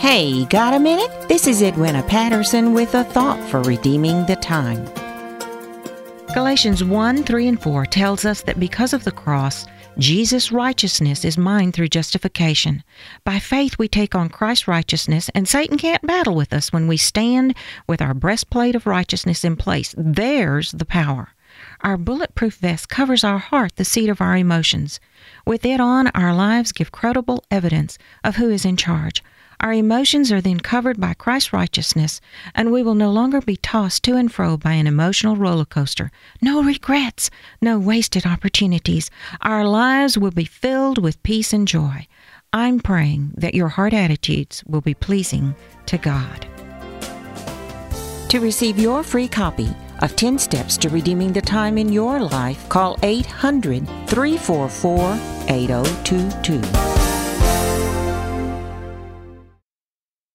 Hey, got a minute? This is Edwina Patterson with a thought for redeeming the time. Galatians 1, 3, and 4 tells us that because of the cross, Jesus' righteousness is mine through justification. By faith, we take on Christ's righteousness, and Satan can't battle with us when we stand with our breastplate of righteousness in place. There's the power. Our bulletproof vest covers our heart, the seat of our emotions. With it on, our lives give credible evidence of who is in charge. Our emotions are then covered by Christ's righteousness, and we will no longer be tossed to and fro by an emotional roller coaster. No regrets, no wasted opportunities. Our lives will be filled with peace and joy. I'm praying that your heart attitudes will be pleasing to God. To receive your free copy of 10 Steps to Redeeming the Time in Your Life, call 800-344-8022.